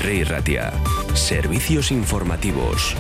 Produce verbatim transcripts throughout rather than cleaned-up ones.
Herri Ratia. Servicios informativos.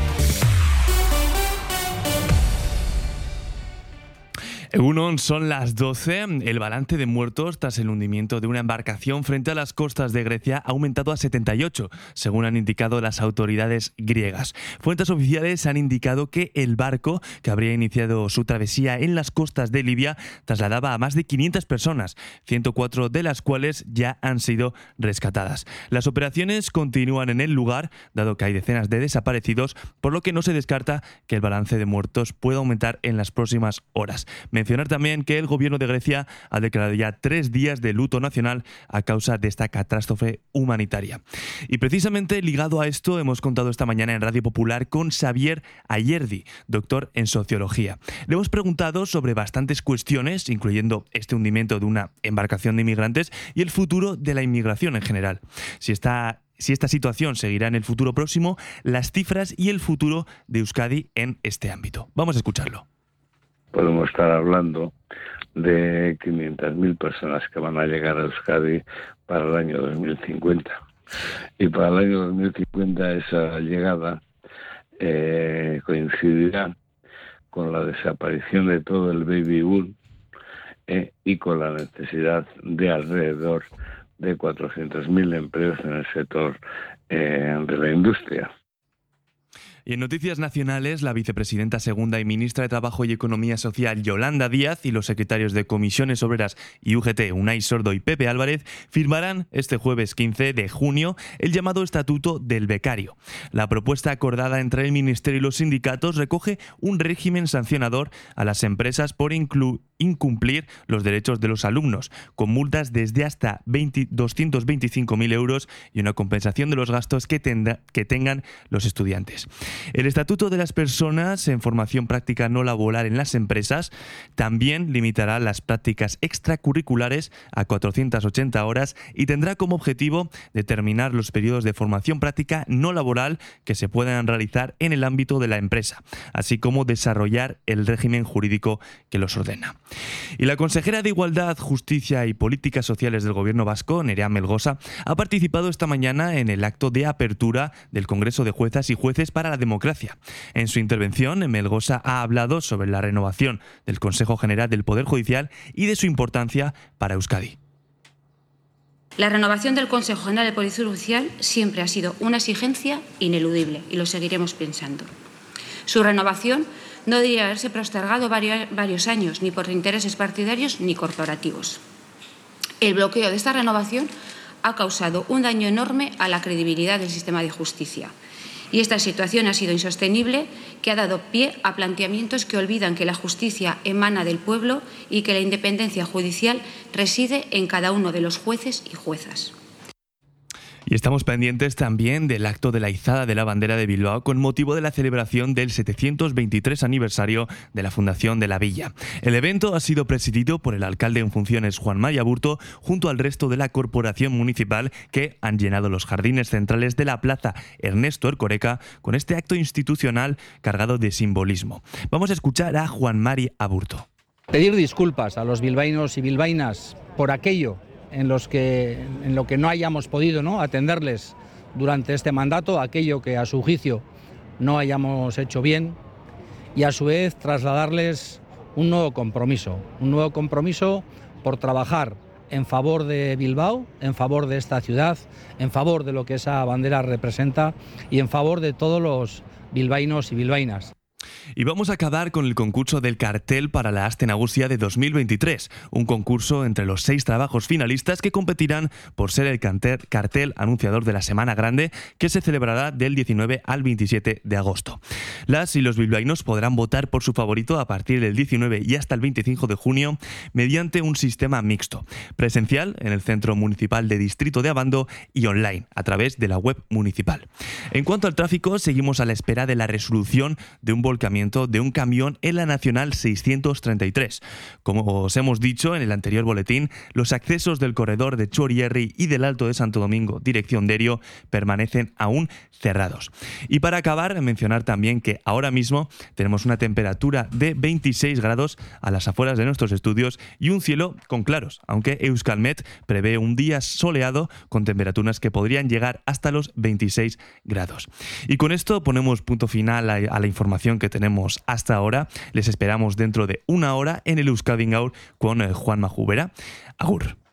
Egunon, son las doce. El balance de muertos tras el hundimiento de una embarcación frente a las costas de Grecia ha aumentado a setenta y ocho, según han indicado las autoridades griegas. Fuentes oficiales han indicado que el barco, que habría iniciado su travesía en las costas de Libia, trasladaba a más de quinientas personas, ciento cuatro de las cuales ya han sido rescatadas. Las operaciones continúan en el lugar, dado que hay decenas de desaparecidos, por lo que no se descarta que el balance de muertos pueda aumentar en las próximas horas. Mencionar también que el gobierno de Grecia ha declarado ya tres días de luto nacional a causa de esta catástrofe humanitaria. Y precisamente ligado a esto hemos contado esta mañana en Radio Popular con Xavier Ayerdi, doctor en sociología. Le hemos preguntado sobre bastantes cuestiones, incluyendo este hundimiento de una embarcación de inmigrantes y el futuro de la inmigración en general. Si esta Si esta situación seguirá en el futuro próximo, las cifras y el futuro de Euskadi en este ámbito. Vamos a escucharlo. Podemos estar hablando de quinientas mil personas que van a llegar a Euskadi para el año dos mil cincuenta. Y para el año dos mil cincuenta esa llegada eh, coincidirá con la desaparición de todo el baby boom eh, y con la necesidad de alrededor de cuatrocientos mil empleos en el sector eh, de la industria. Y en noticias nacionales, la vicepresidenta segunda y ministra de Trabajo y Economía Social, Yolanda Díaz, y los secretarios de Comisiones Obreras y U G T, Unai Sordo y Pepe Álvarez, firmarán este jueves quince de junio el llamado Estatuto del Becario. La propuesta acordada entre el Ministerio y los sindicatos recoge un régimen sancionador a las empresas por inclu- incumplir los derechos de los alumnos, con multas desde hasta doscientos veinticinco mil euros y una compensación de los gastos que, tenda- que tengan los estudiantes. El Estatuto de las Personas en Formación Práctica No Laboral en las Empresas también limitará las prácticas extracurriculares a cuatrocientas ochenta horas y tendrá como objetivo determinar los periodos de formación práctica no laboral que se puedan realizar en el ámbito de la empresa, así como desarrollar el régimen jurídico que los ordena. Y la consejera de Igualdad, Justicia y Políticas Sociales del Gobierno vasco, Nerea Melgosa, ha participado esta mañana en el acto de apertura del Congreso de Juezas y Jueces para la Democracia. En su intervención, Melgosa ha hablado sobre la renovación del Consejo General del Poder Judicial y de su importancia para Euskadi. La renovación del Consejo General del Poder Judicial siempre ha sido una exigencia ineludible y lo seguiremos pensando. Su renovación no debería haberse postergado varios años, ni por intereses partidarios ni corporativos. El bloqueo de esta renovación ha causado un daño enorme a la credibilidad del sistema de justicia. Y esta situación ha sido insostenible, que ha dado pie a planteamientos que olvidan que la justicia emana del pueblo y que la independencia judicial reside en cada uno de los jueces y juezas. Y estamos pendientes también del acto de la izada de la bandera de Bilbao con motivo de la celebración del setecientos veintitrés aniversario de la fundación de la villa. El evento ha sido presidido por el alcalde en funciones Juan Mari Aburto junto al resto de la corporación municipal, que han llenado los jardines centrales de la plaza Ernesto Erkoreka con este acto institucional cargado de simbolismo. Vamos a escuchar a Juan Mari Aburto. Pedir disculpas a los bilbaínos y bilbaínas por aquello en los que en lo que no hayamos podido, ¿no?, atenderles durante este mandato, aquello que a su juicio no hayamos hecho bien, y a su vez trasladarles un nuevo compromiso, un nuevo compromiso por trabajar en favor de Bilbao, en favor de esta ciudad, en favor de lo que esa bandera representa y en favor de todos los bilbaínos y bilbaínas. Y vamos a acabar con el concurso del cartel para la Aste Nagusia de dos mil veintitrés, un concurso entre los seis trabajos finalistas que competirán por ser el cartel anunciador de la Semana Grande, que se celebrará del diecinueve al veintisiete de agosto. Las y los bilbaínos podrán votar por su favorito a partir del diecinueve y hasta el veinticinco de junio mediante un sistema mixto, presencial en el Centro Municipal de Distrito de Abando y online a través de la web municipal. En cuanto al tráfico, seguimos a la espera de la resolución de un volcamiento volcamiento de un camión en la Nacional seiscientos treinta y tres. Como os hemos dicho en el anterior boletín, los accesos del corredor de Txorierri y del Alto de Santo Domingo, dirección Derio, permanecen aún cerrados. Y para acabar, mencionar también que ahora mismo tenemos una temperatura de veintiséis grados a las afueras de nuestros estudios y un cielo con claros, aunque Euskalmet prevé un día soleado con temperaturas que podrían llegar hasta los veintiséis grados. Y con esto ponemos punto final a, a la información que tenemos hasta ahora. Les esperamos dentro de una hora en el Euskadi Gaur con eh, Juanma Jubera. Agur.